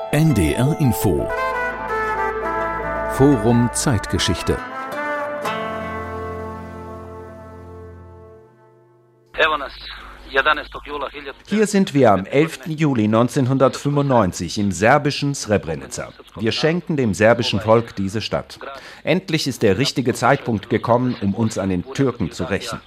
NDR Info Forum Zeitgeschichte. Hier sind wir am 11. Juli 1995 im serbischen Srebrenica. Wir schenken dem serbischen Volk diese Stadt. Endlich ist der richtige Zeitpunkt gekommen, um uns an den Türken zu rächen.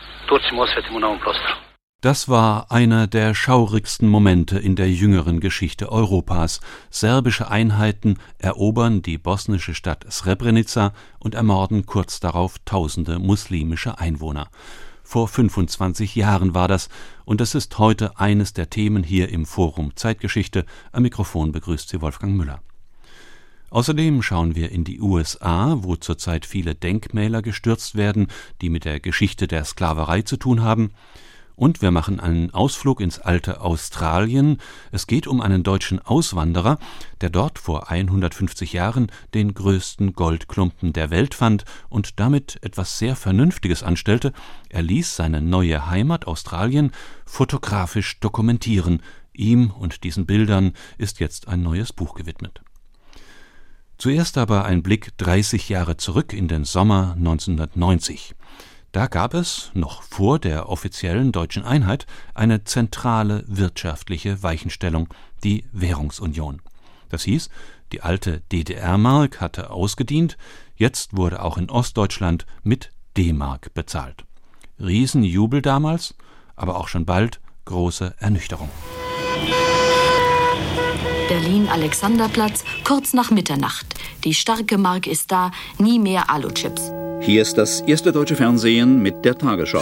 Das war einer der schaurigsten Momente in der jüngeren Geschichte Europas. Serbische Einheiten erobern die bosnische Stadt Srebrenica und ermorden kurz darauf tausende muslimische Einwohner. Vor 25 Jahren war das, und es ist heute eines der Themen hier im Forum Zeitgeschichte. Am Mikrofon begrüßt Sie Wolfgang Müller. Außerdem schauen wir in die USA, wo zurzeit viele Denkmäler gestürzt werden, die mit der Geschichte der Sklaverei zu tun haben. Und wir machen einen Ausflug ins alte Australien. Es geht um einen deutschen Auswanderer, der dort vor 150 Jahren den größten Goldklumpen der Welt fand und damit etwas sehr Vernünftiges anstellte. Er ließ seine neue Heimat Australien fotografisch dokumentieren. Ihm und diesen Bildern ist jetzt ein neues Buch gewidmet. Zuerst aber ein Blick 30 Jahre zurück in den Sommer 1990. Da gab es, noch vor der offiziellen deutschen Einheit, eine zentrale wirtschaftliche Weichenstellung, die Währungsunion. Das hieß, die alte DDR-Mark hatte ausgedient, jetzt wurde auch in Ostdeutschland mit D-Mark bezahlt. Riesenjubel damals, aber auch schon bald große Ernüchterung. Berlin-Alexanderplatz, kurz nach Mitternacht. Die starke Mark ist da, nie mehr Aluchips. Hier ist das erste deutsche Fernsehen mit der Tagesschau.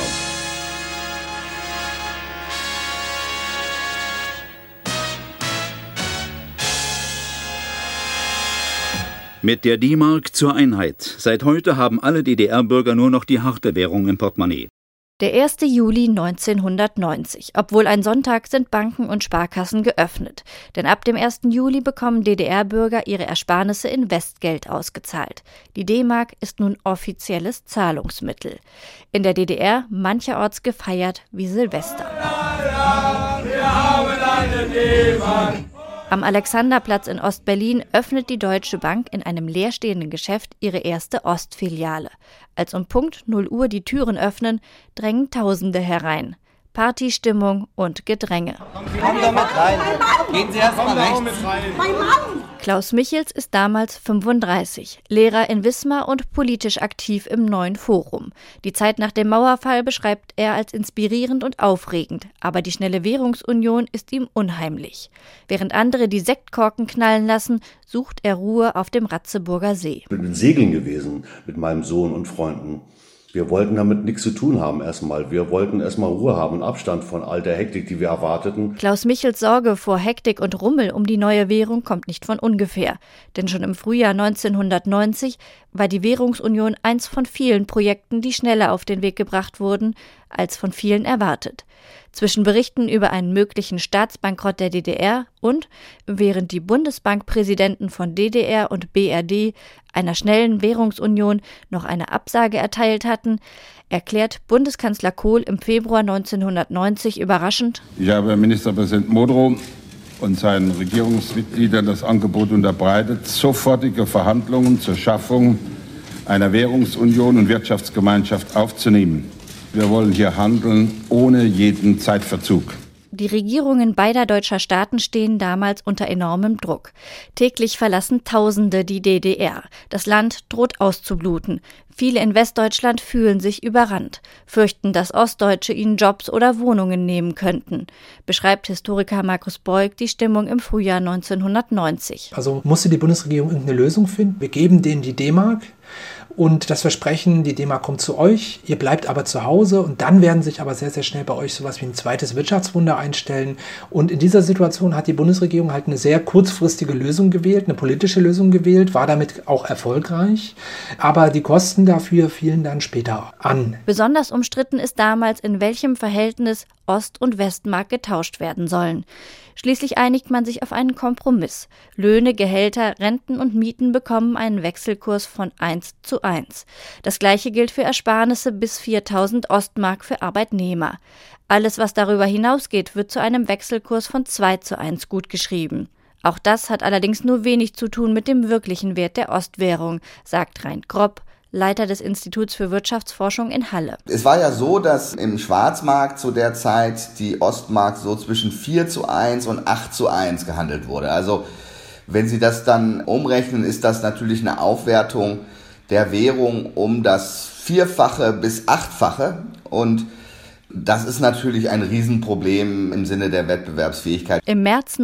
Mit der D-Mark zur Einheit. Seit heute haben alle DDR-Bürger nur noch die harte Währung im Portemonnaie. Der 1. Juli 1990. Obwohl ein Sonntag, sind Banken und Sparkassen geöffnet. Denn ab dem 1. Juli bekommen DDR-Bürger ihre Ersparnisse in Westgeld ausgezahlt. Die D-Mark ist nun offizielles Zahlungsmittel. In der DDR mancherorts gefeiert wie Silvester. Wir haben eine D-Mark. Am Alexanderplatz in Ostberlin öffnet die Deutsche Bank in einem leerstehenden Geschäft ihre erste Ostfiliale. Als um Punkt 0 Uhr die Türen öffnen, drängen Tausende herein. Partystimmung und Gedränge. Kommen doch mit rein. Gehen Sie erst mal rechts. Klaus Michels ist damals 35, Lehrer in Wismar und politisch aktiv im Neuen Forum. Die Zeit nach dem Mauerfall beschreibt er als inspirierend und aufregend, aber die schnelle Währungsunion ist ihm unheimlich. Während andere die Sektkorken knallen lassen, sucht er Ruhe auf dem Ratzeburger See. Ich bin segeln gewesen mit meinem Sohn und Freunden. Wir wollten damit nichts zu tun haben erstmal. Wir wollten erstmal Ruhe haben und Abstand von all der Hektik, die wir erwarteten. Klaus Michels Sorge vor Hektik und Rummel um die neue Währung kommt nicht von ungefähr. Denn schon im Frühjahr 1990 war die Währungsunion eins von vielen Projekten, die schneller auf den Weg gebracht wurden, als von vielen erwartet. Zwischen Berichten über einen möglichen Staatsbankrott der DDR und, während die Bundesbankpräsidenten von DDR und BRD einer schnellen Währungsunion noch eine Absage erteilt hatten, erklärt Bundeskanzler Kohl im Februar 1990 überraschend: Ich habe Ministerpräsident Modrow und seinen Regierungsmitgliedern das Angebot unterbreitet, sofortige Verhandlungen zur Schaffung einer Währungsunion und Wirtschaftsgemeinschaft aufzunehmen. Wir wollen hier handeln ohne jeden Zeitverzug. Die Regierungen beider deutscher Staaten stehen damals unter enormem Druck. Täglich verlassen Tausende die DDR. Das Land droht auszubluten. Viele in Westdeutschland fühlen sich überrannt, fürchten, dass Ostdeutsche ihnen Jobs oder Wohnungen nehmen könnten, beschreibt Historiker Markus Beug die Stimmung im Frühjahr 1990. Also musste die Bundesregierung irgendeine Lösung finden. Wir geben denen die D-Mark und das Versprechen, die D-Mark kommt zu euch, ihr bleibt aber zu Hause, und dann werden sich aber sehr, sehr schnell bei euch sowas wie ein zweites Wirtschaftswunder einstellen. Und in dieser Situation hat die Bundesregierung halt eine sehr kurzfristige Lösung gewählt, eine politische Lösung gewählt, war damit auch erfolgreich, aber die Kosten dafür fielen dann später an. Besonders umstritten ist damals, in welchem Verhältnis Ost- und Westmark getauscht werden sollen. Schließlich einigt man sich auf einen Kompromiss. Löhne, Gehälter, Renten und Mieten bekommen einen Wechselkurs von 1:1. Das Gleiche gilt für Ersparnisse bis 4.000 Ostmark für Arbeitnehmer. Alles, was darüber hinausgeht, wird zu einem Wechselkurs von 2:1 gutgeschrieben. Auch das hat allerdings nur wenig zu tun mit dem wirklichen Wert der Ostwährung, sagt Reint Gropp, Leiter des Instituts für Wirtschaftsforschung in Halle. Es war ja so, dass im Schwarzmarkt zu der Zeit die Ostmark so zwischen 4:1 und 8:1 gehandelt wurde. Also wenn Sie das dann umrechnen, ist das natürlich eine Aufwertung der Währung um das 4-fache bis 8-fache. Und das ist natürlich ein Riesenproblem im Sinne der Wettbewerbsfähigkeit. Im März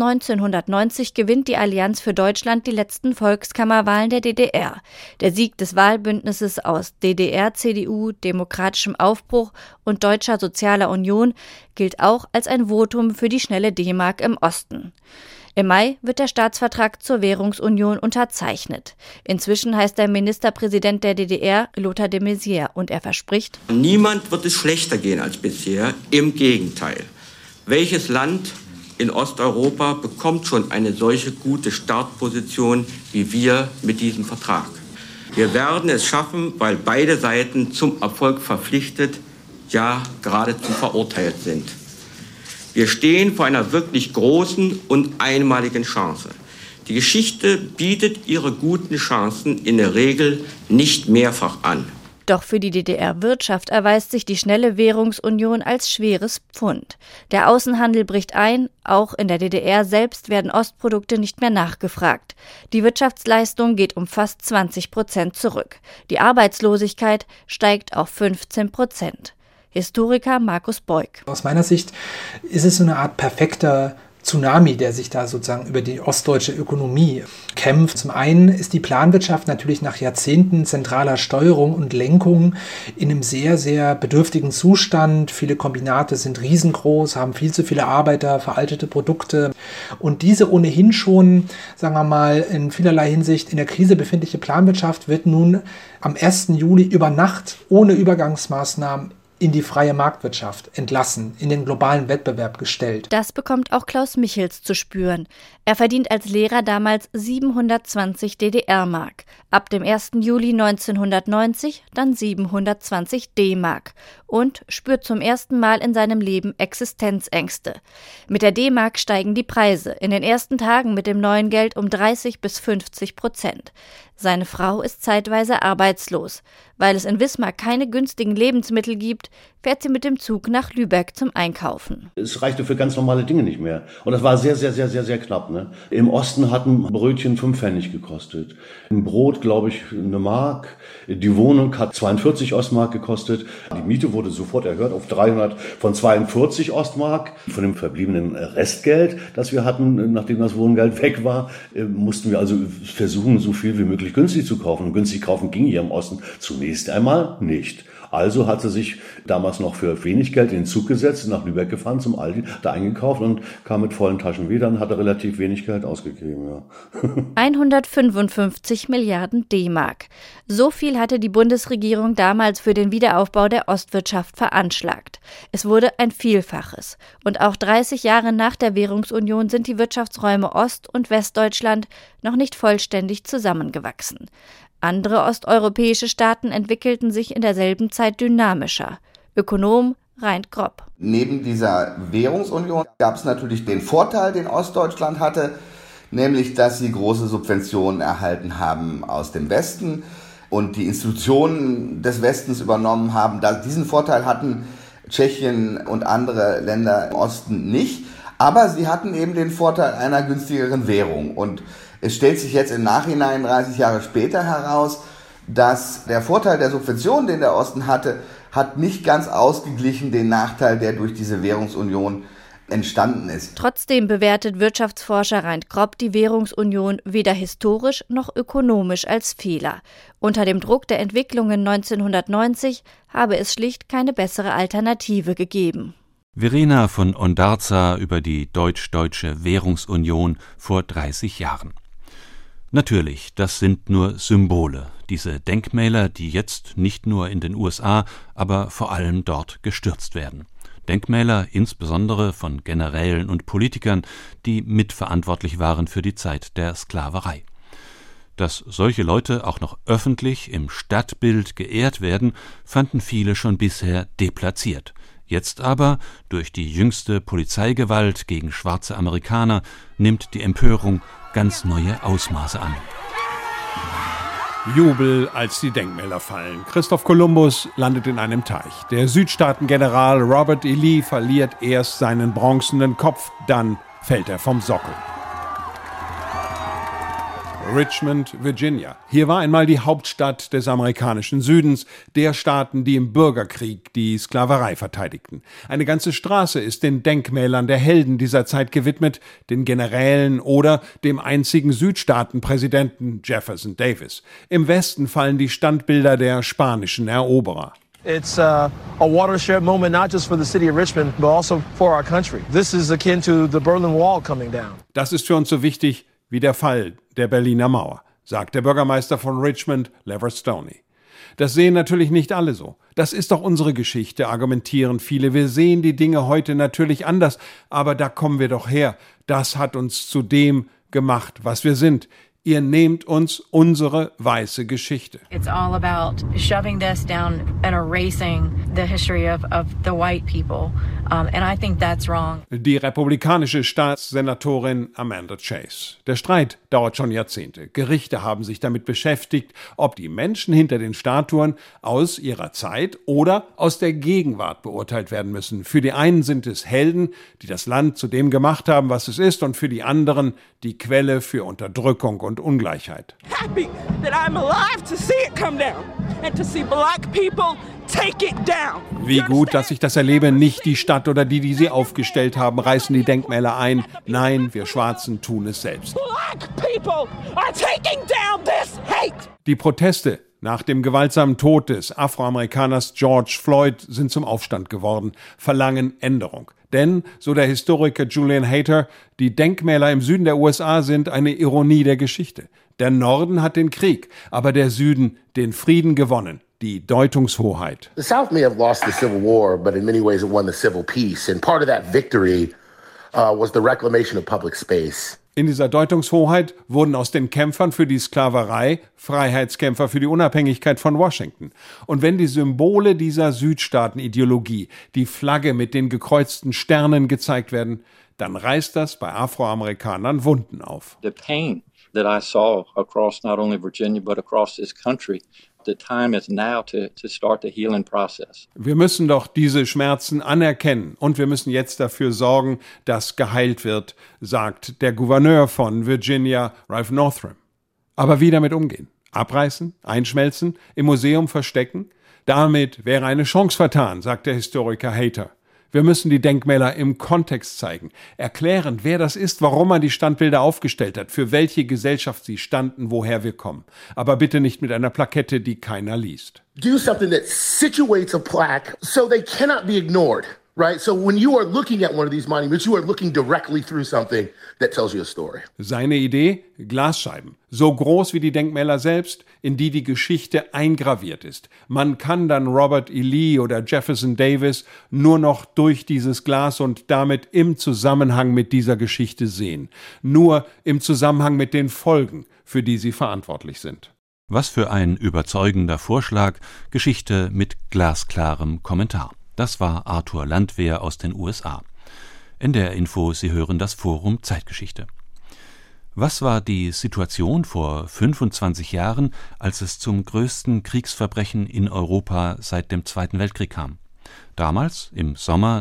1990 gewinnt die Allianz für Deutschland die letzten Volkskammerwahlen der DDR. Der Sieg des Wahlbündnisses aus DDR, CDU, Demokratischem Aufbruch und Deutscher Sozialer Union gilt auch als ein Votum für die schnelle D-Mark im Osten. Im Mai wird der Staatsvertrag zur Währungsunion unterzeichnet. Inzwischen heißt der Ministerpräsident der DDR Lothar de Maizière und er verspricht: Niemand wird es schlechter gehen als bisher, im Gegenteil. Welches Land in Osteuropa bekommt schon eine solche gute Startposition wie wir mit diesem Vertrag? Wir werden es schaffen, weil beide Seiten zum Erfolg verpflichtet, ja geradezu verurteilt sind. Wir stehen vor einer wirklich großen und einmaligen Chance. Die Geschichte bietet ihre guten Chancen in der Regel nicht mehrfach an. Doch für die DDR-Wirtschaft erweist sich die schnelle Währungsunion als schweres Pfund. Der Außenhandel bricht ein, auch in der DDR selbst werden Ostprodukte nicht mehr nachgefragt. Die Wirtschaftsleistung geht um fast 20% zurück. Die Arbeitslosigkeit steigt auf 15%. Historiker Markus Beug. Aus meiner Sicht ist es so eine Art perfekter Tsunami, der sich da sozusagen über die ostdeutsche Ökonomie kämpft. Zum einen ist die Planwirtschaft natürlich nach Jahrzehnten zentraler Steuerung und Lenkung in einem sehr, sehr bedürftigen Zustand. Viele Kombinate sind riesengroß, haben viel zu viele Arbeiter, veraltete Produkte. Und diese ohnehin schon, sagen wir mal, in vielerlei Hinsicht in der Krise befindliche Planwirtschaft wird nun am 1. Juli über Nacht ohne Übergangsmaßnahmen in die freie Marktwirtschaft entlassen, in den globalen Wettbewerb gestellt. Das bekommt auch Klaus Michels zu spüren. Er verdient als Lehrer damals 720 DDR-Mark. Ab dem 1. Juli 1990 dann 720 D-Mark und spürt zum ersten Mal in seinem Leben Existenzängste. Mit der D-Mark steigen die Preise, in den ersten Tagen mit dem neuen Geld um 30-50%. Seine Frau ist zeitweise arbeitslos. Weil es in Wismar keine günstigen Lebensmittel gibt, fährt sie mit dem Zug nach Lübeck zum Einkaufen. Es reichte für ganz normale Dinge nicht mehr. Und das war sehr, sehr, sehr, sehr, sehr knapp. Ne? Im Osten hatten Brötchen 5 Pfennig gekostet. Ein Brot, glaube ich, 1 Mark. Die Wohnung hat 42 Ostmark gekostet. Die Miete wurde sofort erhöht auf 300 von 42 Ostmark. Von dem verbliebenen Restgeld, das wir hatten, nachdem das Wohngeld weg war, mussten wir also versuchen, so viel wie möglich günstig zu kaufen. Und günstig kaufen ging hier im Osten zunächst einmal nicht. Also hat sie sich damals noch für wenig Geld in den Zug gesetzt, nach Lübeck gefahren, zum Aldi, da eingekauft und kam mit vollen Taschen wieder und hatte relativ wenig Geld ausgegeben. Ja. 155 Milliarden D-Mark. So viel hatte die Bundesregierung damals für den Wiederaufbau der Ostwirtschaft veranschlagt. Es wurde ein Vielfaches. Und auch 30 Jahre nach der Währungsunion sind die Wirtschaftsräume Ost- und Westdeutschland noch nicht vollständig zusammengewachsen. Andere osteuropäische Staaten entwickelten sich in derselben Zeit dynamischer. Ökonom Reint Gropp. Neben dieser Währungsunion gab es natürlich den Vorteil, den Ostdeutschland hatte, nämlich, dass sie große Subventionen erhalten haben aus dem Westen und die Institutionen des Westens übernommen haben. Diesen Vorteil hatten Tschechien und andere Länder im Osten nicht, aber sie hatten eben den Vorteil einer günstigeren Währung. Und es stellt sich jetzt im Nachhinein 30 Jahre später heraus, dass der Vorteil der Subventionen, den der Osten hatte, hat nicht ganz ausgeglichen den Nachteil, der durch diese Währungsunion entstanden ist. Trotzdem bewertet Wirtschaftsforscher Reint Gropp die Währungsunion weder historisch noch ökonomisch als Fehler. Unter dem Druck der Entwicklungen 1990 habe es schlicht keine bessere Alternative gegeben. Verena von Ondarza über die deutsch-deutsche Währungsunion vor 30 Jahren. Natürlich, das sind nur Symbole, diese Denkmäler, die jetzt nicht nur in den USA, aber vor allem dort gestürzt werden. Denkmäler insbesondere von Generälen und Politikern, die mitverantwortlich waren für die Zeit der Sklaverei. Dass solche Leute auch noch öffentlich im Stadtbild geehrt werden, fanden viele schon bisher deplatziert. Jetzt aber, durch die jüngste Polizeigewalt gegen schwarze Amerikaner, nimmt die Empörung ganz neue Ausmaße an. Jubel, als die Denkmäler fallen. Christoph Kolumbus landet in einem Teich. Der Südstaatengeneral Robert E. Lee verliert erst seinen bronzenen Kopf, dann fällt er vom Sockel. Richmond, Virginia. Hier war einmal die Hauptstadt des amerikanischen Südens, der Staaten, die im Bürgerkrieg die Sklaverei verteidigten. Eine ganze Straße ist den Denkmälern der Helden dieser Zeit gewidmet, den Generälen oder dem einzigen Südstaatenpräsidenten Jefferson Davis. Im Westen fallen die Standbilder der spanischen Eroberer. It's a watershed moment, not just for the city of Richmond, but also for our country. This is akin to the Berlin Wall coming down. Das ist für uns so wichtig wie der Fall der Berliner Mauer, sagt der Bürgermeister von Richmond, Lever Stoney. Das sehen natürlich nicht alle so. Das ist doch unsere Geschichte, argumentieren viele. Wir sehen die Dinge heute natürlich anders, aber da kommen wir doch her. Das hat uns zu dem gemacht, was wir sind. Ihr nehmt uns unsere weiße Geschichte. It's all about shoving this down and erasing the history of the white people. And I think that's wrong. Die republikanische Staatssenatorin Amanda Chase. Der Streit dauert schon Jahrzehnte. Gerichte haben sich damit beschäftigt, ob die Menschen hinter den Statuen aus ihrer Zeit oder aus der Gegenwart beurteilt werden müssen. Für die einen sind es Helden, die das Land zu dem gemacht haben, was es ist, und für die anderen die Quelle für Unterdrückung und Ungleichheit. Happy that I'm alive to see it come down and to see black people take it down. Wie gut, dass ich das erlebe. Nicht die Stadt oder die sie aufgestellt haben, reißen die Denkmäler ein. Nein, wir Schwarzen tun es selbst. Black people are taking down this hate. Die Proteste nach dem gewaltsamen Tod des Afroamerikaners George Floyd sind zum Aufstand geworden, verlangen Änderung. Denn, so der Historiker Julian Hayter, die Denkmäler im Süden der USA sind eine Ironie der Geschichte. Der Norden hat den Krieg, aber der Süden den Frieden gewonnen. Die Deutungshoheit. The South may have lost the Civil War, but in many ways it won the civil peace. And part of that victory was the reclamation of public space. In dieser Deutungshoheit wurden aus den Kämpfern für die Sklaverei Freiheitskämpfer für die Unabhängigkeit von Washington. Und wenn die Symbole dieser Südstaatenideologie, die Flagge mit den gekreuzten Sternen gezeigt werden, dann reißt das bei Afroamerikanern Wunden auf. The pain that I saw across not only Virginia but across this country. The time is now to start the healing process. Wir müssen doch diese Schmerzen anerkennen und wir müssen jetzt dafür sorgen, dass geheilt wird, sagt der Gouverneur von Virginia, Ralph Northam. Aber wie damit umgehen? Abreißen? Einschmelzen? Im Museum verstecken? Damit wäre eine Chance vertan, sagt der Historiker Hayter. Wir müssen die Denkmäler im Kontext zeigen, erklären, wer das ist, warum man die Standbilder aufgestellt hat, für welche Gesellschaft sie standen, woher wir kommen. Aber bitte nicht mit einer Plakette, die keiner liest. Do something that situates a plaque so they cannot be ignored, right? So when you are looking at one of these monuments, you are looking directly through something that tells you a story. Seine Idee? Glasscheiben. So groß wie die Denkmäler selbst, in die die Geschichte eingraviert ist. Man kann dann Robert E. Lee oder Jefferson Davis nur noch durch dieses Glas und damit im Zusammenhang mit dieser Geschichte sehen. Nur im Zusammenhang mit den Folgen, für die sie verantwortlich sind. Was für ein überzeugender Vorschlag, Geschichte mit glasklarem Kommentar. Das war Arthur Landwehr aus den USA. NDR Info, Sie hören das Forum Zeitgeschichte. Was war die Situation vor 25 Jahren, als es zum größten Kriegsverbrechen in Europa seit dem Zweiten Weltkrieg kam? Damals, im Sommer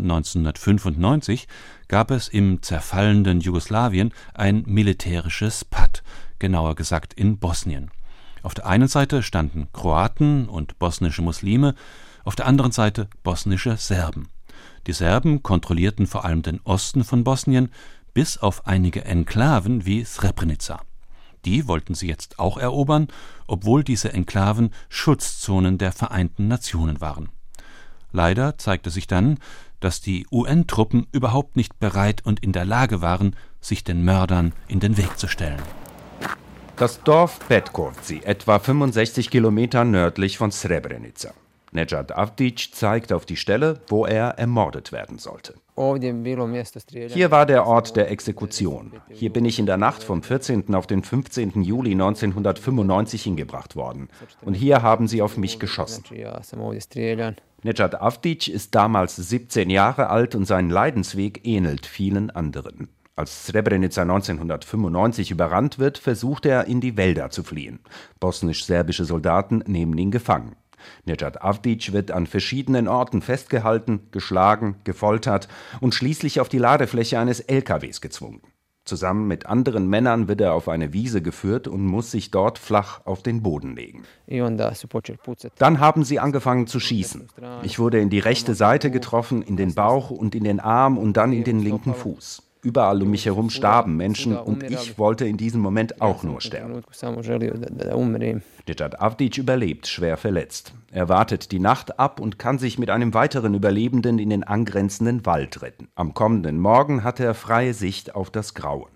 1995, gab es im zerfallenden Jugoslawien ein militärisches Patt, genauer gesagt in Bosnien. Auf der einen Seite standen Kroaten und bosnische Muslime, auf der anderen Seite bosnische Serben. Die Serben kontrollierten vor allem den Osten von Bosnien, bis auf einige Enklaven wie Srebrenica. Die wollten sie jetzt auch erobern, obwohl diese Enklaven Schutzzonen der Vereinten Nationen waren. Leider zeigte sich dann, dass die UN-Truppen überhaupt nicht bereit und in der Lage waren, sich den Mördern in den Weg zu stellen. Das Dorf Petkovci, etwa 65 Kilometer nördlich von Srebrenica. Nedžad Avdić zeigt auf die Stelle, wo er ermordet werden sollte. Hier war der Ort der Exekution. Hier bin ich in der Nacht vom 14. auf den 15. Juli 1995 hingebracht worden. Und hier haben sie auf mich geschossen. Nedžad Avdić ist damals 17 Jahre alt und sein Leidensweg ähnelt vielen anderen. Als Srebrenica 1995 überrannt wird, versucht er, in die Wälder zu fliehen. Bosnisch-serbische Soldaten nehmen ihn gefangen. Nedžad Avdić wird an verschiedenen Orten festgehalten, geschlagen, gefoltert und schließlich auf die Ladefläche eines LKWs gezwungen. Zusammen mit anderen Männern wird er auf eine Wiese geführt und muss sich dort flach auf den Boden legen. Dann haben sie angefangen zu schießen. Ich wurde in die rechte Seite getroffen, in den Bauch und in den Arm und dann in den linken Fuß. Überall um mich herum starben Menschen und ich wollte in diesem Moment auch nur sterben. Nedžad Avdić überlebt, schwer verletzt. Er wartet die Nacht ab und kann sich mit einem weiteren Überlebenden in den angrenzenden Wald retten. Am kommenden Morgen hat er freie Sicht auf das Grauen.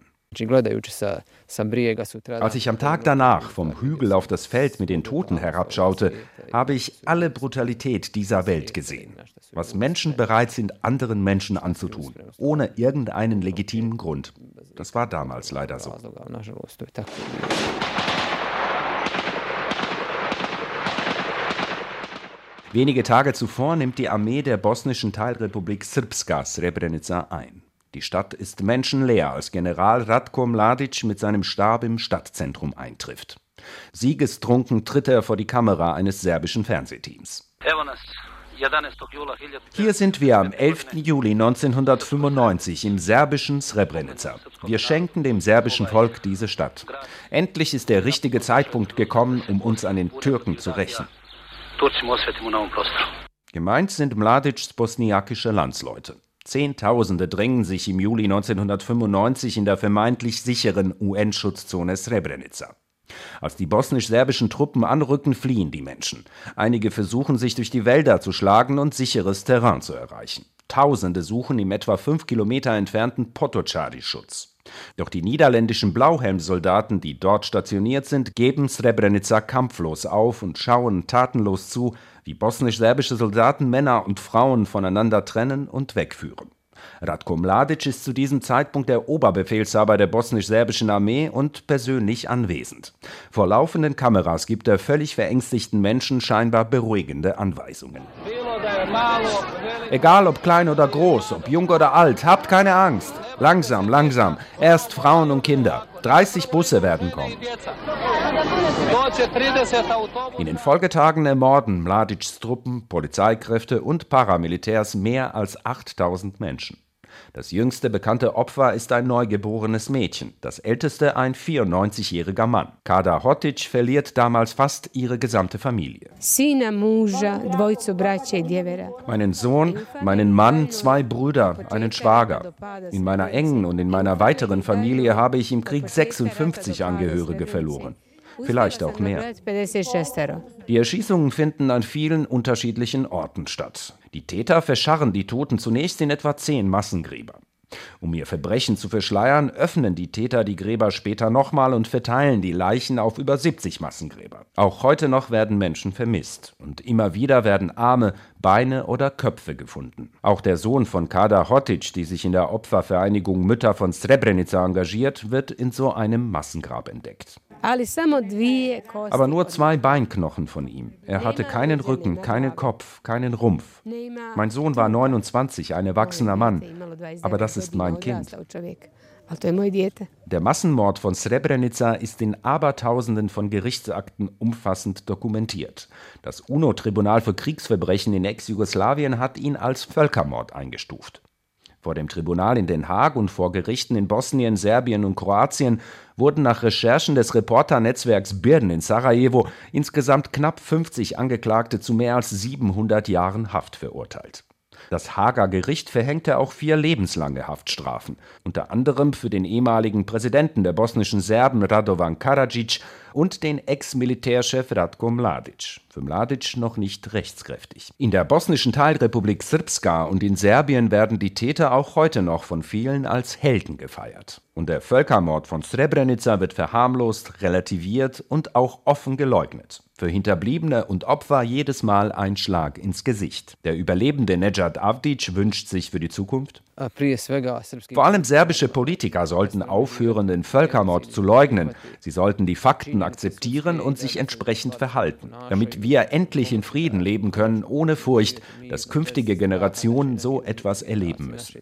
Als ich am Tag danach vom Hügel auf das Feld mit den Toten herabschaute, habe ich alle Brutalität dieser Welt gesehen. Was Menschen bereit sind, anderen Menschen anzutun, ohne irgendeinen legitimen Grund. Das war damals leider so. Wenige Tage zuvor nimmt die Armee der bosnischen Teilrepublik Srpska Srebrenica ein. Die Stadt ist menschenleer, als General Ratko Mladić mit seinem Stab im Stadtzentrum eintrifft. Siegestrunken tritt er vor die Kamera eines serbischen Fernsehteams. Hier sind wir am 11. Juli 1995 im serbischen Srebrenica. Wir schenken dem serbischen Volk diese Stadt. Endlich ist der richtige Zeitpunkt gekommen, um uns an den Türken zu rächen. Gemeint sind Mladićs bosniakische Landsleute. Zehntausende drängen sich im Juli 1995 in der vermeintlich sicheren UN-Schutzzone Srebrenica. Als die bosnisch-serbischen Truppen anrücken, fliehen die Menschen. Einige versuchen, sich durch die Wälder zu schlagen und sicheres Terrain zu erreichen. Tausende suchen im etwa 5 Kilometer entfernten Potocari Schutz. Doch die niederländischen Blauhelmsoldaten, die dort stationiert sind, geben Srebrenica kampflos auf und schauen tatenlos zu, wie bosnisch-serbische Soldaten Männer und Frauen voneinander trennen und wegführen. Ratko Mladić ist zu diesem Zeitpunkt der Oberbefehlshaber der bosnisch-serbischen Armee und persönlich anwesend. Vor laufenden Kameras gibt er völlig verängstigten Menschen scheinbar beruhigende Anweisungen. Egal ob klein oder groß, ob jung oder alt, habt keine Angst. Langsam, langsam. Erst Frauen und Kinder. 30 Busse werden kommen. In den Folgetagen ermorden Mladićs Truppen, Polizeikräfte und Paramilitärs mehr als 8000 Menschen. Das jüngste bekannte Opfer ist ein neugeborenes Mädchen, das älteste ein 94-jähriger Mann. Kada Hotić verliert damals fast ihre gesamte Familie. Meinen Sohn, meinen Mann, 2 Brüder, einen Schwager. In meiner engen und in meiner weiteren Familie habe ich im Krieg 56 Angehörige verloren. Vielleicht auch mehr. Die Erschießungen finden an vielen unterschiedlichen Orten statt. Die Täter verscharren die Toten zunächst in etwa 10 Massengräber. Um ihr Verbrechen zu verschleiern, öffnen die Täter die Gräber später nochmal und verteilen die Leichen auf über 70 Massengräber. Auch heute noch werden Menschen vermisst. Und immer wieder werden Arme, Beine oder Köpfe gefunden. Auch der Sohn von Kada Hotić, die sich in der Opfervereinigung Mütter von Srebrenica engagiert, wird in so einem Massengrab entdeckt. Aber nur 2 Beinknochen von ihm. Er hatte keinen Rücken, keinen Kopf, keinen Rumpf. Mein Sohn war 29, ein erwachsener Mann. Aber das ist mein Kind. Der Massenmord von Srebrenica ist in Abertausenden von Gerichtsakten umfassend dokumentiert. Das UNO-Tribunal für Kriegsverbrechen in Ex-Jugoslawien hat ihn als Völkermord eingestuft. Vor dem Tribunal in Den Haag und vor Gerichten in Bosnien, Serbien und Kroatien wurden nach Recherchen des Reporternetzwerks Birn in Sarajevo insgesamt knapp 50 Angeklagte zu mehr als 700 Jahren Haft verurteilt. Das Haager Gericht verhängte auch 4 lebenslange Haftstrafen, unter anderem für den ehemaligen Präsidenten der bosnischen Serben Radovan Karadzic und den Ex-Militärchef Ratko Mladić. Für Mladić noch nicht rechtskräftig. In der bosnischen Teilrepublik Srpska und in Serbien werden die Täter auch heute noch von vielen als Helden gefeiert. Und der Völkermord von Srebrenica wird verharmlost, relativiert und auch offen geleugnet. Für Hinterbliebene und Opfer jedes Mal ein Schlag ins Gesicht. Der Überlebende Nedžad Avdić wünscht sich für die Zukunft: Vor allem serbische Politiker sollten aufhören, den Völkermord zu leugnen. Sie sollten die Fakten akzeptieren und sich entsprechend verhalten, damit wir endlich in Frieden leben können, ohne Furcht, dass künftige Generationen so etwas erleben müssen.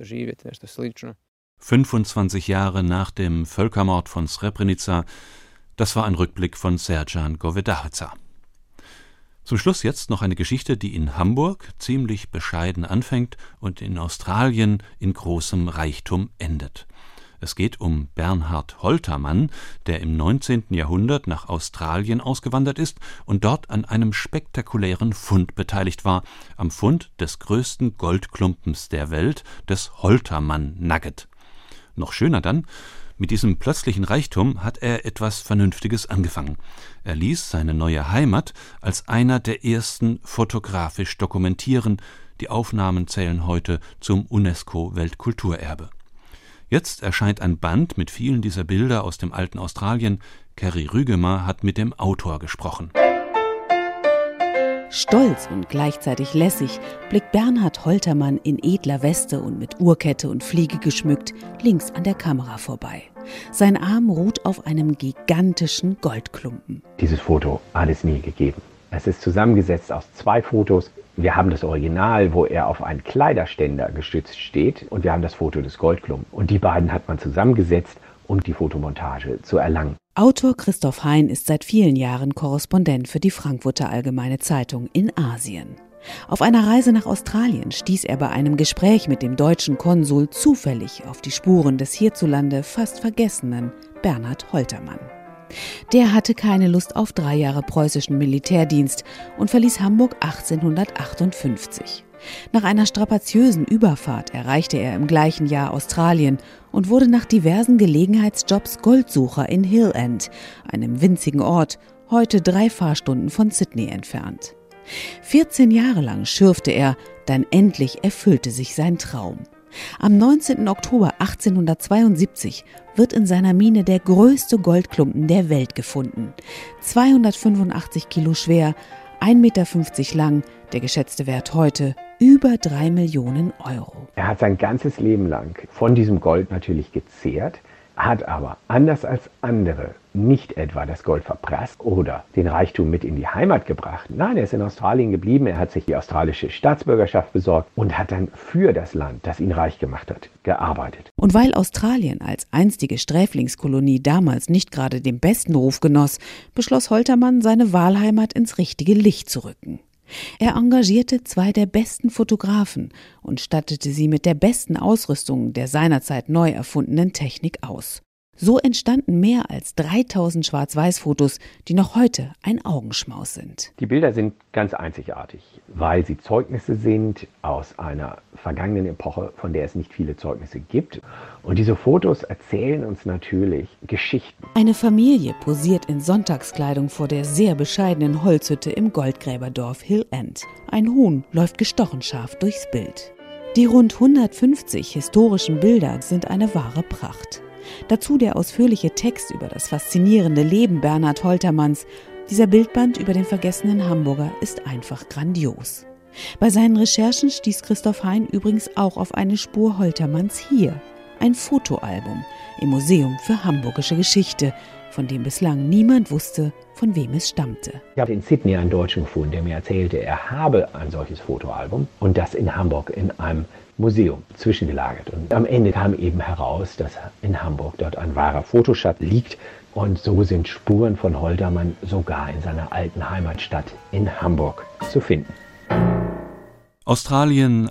25 Jahre nach dem Völkermord von Srebrenica, das war ein Rückblick von Srdjan Govedareca. Zum Schluss jetzt noch eine Geschichte, die in Hamburg ziemlich bescheiden anfängt und in Australien in großem Reichtum endet. Es geht um Bernhard Holtermann, der im 19. Jahrhundert nach Australien ausgewandert ist und dort an einem spektakulären Fund beteiligt war, am Fund des größten Goldklumpens der Welt, des Holtermann Nugget. Noch schöner dann: Mit diesem plötzlichen Reichtum hat er etwas Vernünftiges angefangen. Er ließ seine neue Heimat als einer der ersten fotografisch dokumentieren. Die Aufnahmen zählen heute zum UNESCO-Weltkulturerbe. Jetzt erscheint ein Band mit vielen dieser Bilder aus dem alten Australien. Kerry Rügemer hat mit dem Autor gesprochen. Stolz und gleichzeitig lässig blickt Bernhard Holtermann in edler Weste und mit Uhrkette und Fliege geschmückt links an der Kamera vorbei. Sein Arm ruht auf einem gigantischen Goldklumpen. Dieses Foto hat es nie gegeben. Es ist zusammengesetzt aus 2 Fotos. Wir haben das Original, wo er auf einen Kleiderständer gestützt steht, und wir haben das Foto des Goldklumpen. Und die beiden hat man zusammengesetzt, um die Fotomontage zu erlangen. Autor Christoph Hein ist seit vielen Jahren Korrespondent für die Frankfurter Allgemeine Zeitung in Asien. Auf einer Reise nach Australien stieß er bei einem Gespräch mit dem deutschen Konsul zufällig auf die Spuren des hierzulande fast vergessenen Bernhard Holtermann. Der hatte keine Lust auf 3 Jahre preußischen Militärdienst und verließ Hamburg 1858. Nach einer strapaziösen Überfahrt erreichte er im gleichen Jahr Australien und wurde nach diversen Gelegenheitsjobs Goldsucher in Hill End, einem winzigen Ort, heute 3 Fahrstunden von Sydney entfernt. 14 Jahre lang schürfte er, dann endlich erfüllte sich sein Traum. Am 19. Oktober 1872 wird in seiner Mine der größte Goldklumpen der Welt gefunden. 285 Kilo schwer, 1,50 Meter lang, der geschätzte Wert heute über 3 Millionen Euro. Er hat sein ganzes Leben lang von diesem Gold natürlich gezehrt, hat aber anders als andere nicht etwa das Gold verprasst oder den Reichtum mit in die Heimat gebracht. Nein, er ist in Australien geblieben, er hat sich die australische Staatsbürgerschaft besorgt und hat dann für das Land, das ihn reich gemacht hat, gearbeitet. Und weil Australien als einstige Sträflingskolonie damals nicht gerade den besten Ruf genoss, beschloss Holtermann, seine Wahlheimat ins richtige Licht zu rücken. Er engagierte 2 der besten Fotografen und stattete sie mit der besten Ausrüstung der seinerzeit neu erfundenen Technik aus. So entstanden mehr als 3000 Schwarz-Weiß-Fotos, die noch heute ein Augenschmaus sind. Die Bilder sind ganz einzigartig, weil sie Zeugnisse sind aus einer vergangenen Epoche, von der es nicht viele Zeugnisse gibt. Und diese Fotos erzählen uns natürlich Geschichten. Eine Familie posiert in Sonntagskleidung vor der sehr bescheidenen Holzhütte im Goldgräberdorf Hill End. Ein Huhn läuft gestochen scharf durchs Bild. Die rund 150 historischen Bilder sind eine wahre Pracht. Dazu der ausführliche Text über das faszinierende Leben Bernhard Holtermanns. Dieser Bildband über den vergessenen Hamburger ist einfach grandios. Bei seinen Recherchen stieß Christoph Hein übrigens auch auf eine Spur Holtermanns hier. Ein Fotoalbum im Museum für Hamburgische Geschichte, von dem bislang niemand wusste, von wem es stammte. Ich habe in Sydney einen Deutschen gefunden, der mir erzählte, er habe ein solches Fotoalbum und das in Hamburg in einem Museum zwischengelagert. Und am Ende kam eben heraus, dass in Hamburg dort ein wahrer Fotoschatz liegt. Und so sind Spuren von Holtermann sogar in seiner alten Heimatstadt in Hamburg zu finden. Australien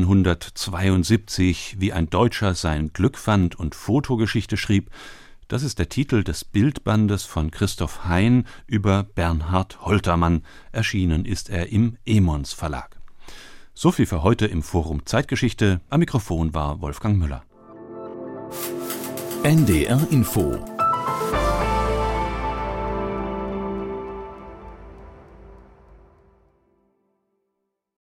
1872, wie ein Deutscher sein Glück fand und Fotogeschichte schrieb, das ist der Titel des Bildbandes von Christoph Hein über Bernhard Holtermann. Erschienen ist er im Emons Verlag. So viel für heute im Forum Zeitgeschichte. Am Mikrofon war Wolfgang Müller. NDR Info